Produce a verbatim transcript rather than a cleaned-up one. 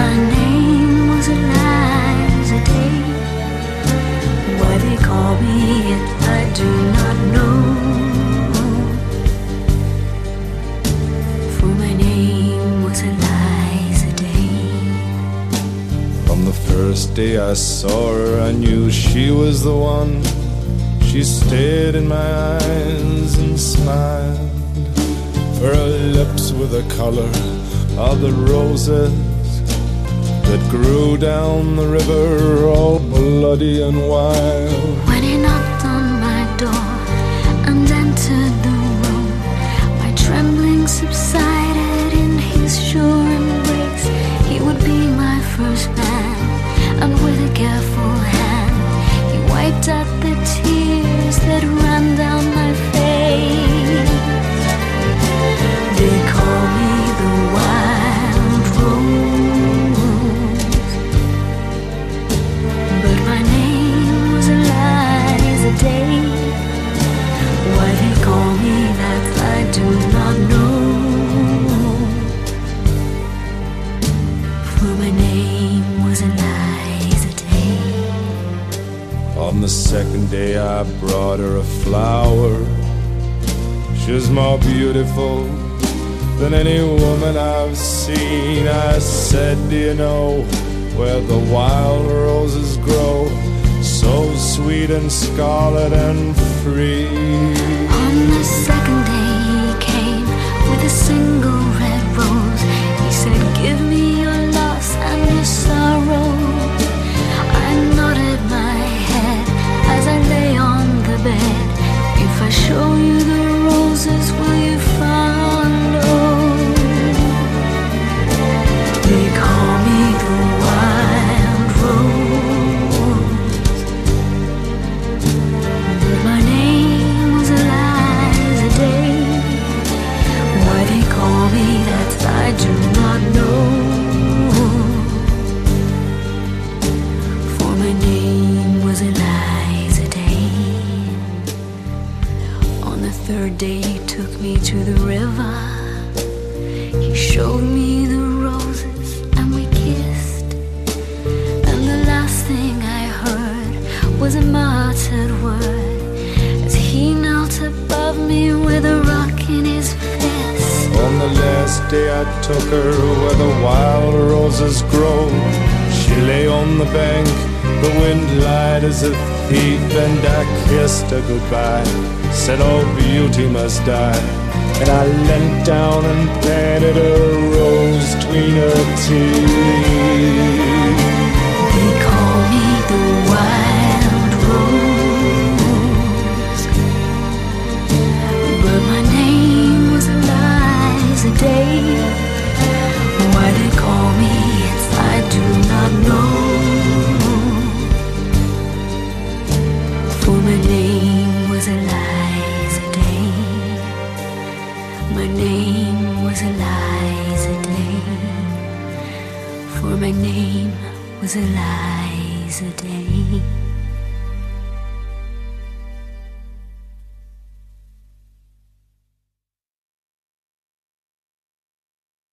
my name was Eliza Day. Why they call me it, I do not know. For my name was Eliza Day. From the first day I saw her, I knew she was the one. She stared in my eyes and smiled. Her lips were the color of the roses that grew down the river, all bloody and wild. When he knocked on my door and entered the room, my trembling subsided in his sure embrace. He would be my first man, and with a careful hand he wiped out the tears that ran down my face. They call me the wild rose, but my name was Eliza Day. Why they call me that, I do not know. For my name was Eliza Day. On the second day I brought her a flower. She was more beautiful than any woman I've seen. I said, do you know where the wild roses grow, so sweet and scarlet and free? On the second day he came with a single red rose. He said, give me your loss and your sorrow. I nodded my head as I lay on the bed. If I show you the roses, will you follow? They call me the wild rose, but my name was Eliza Day. Why they call me that, I do not know. For my name was Eliza Day. On the third day he took me to the river. He showed me the roses and we kissed. And the last thing I heard was a muttered word as he knelt above me with a rock in his fist. On the last day I took her where the wild roses grow. She lay on the bank, the wind lied as a thief, and I kissed her goodbye, said all beauty must die. And I leant down and planted a rose between her teeth. They call me the wild rose, but my name was Eliza Day. Why they call me it, I do not know. For my name was Eliza Day. My name was Eliza Day. For my name was Eliza Day.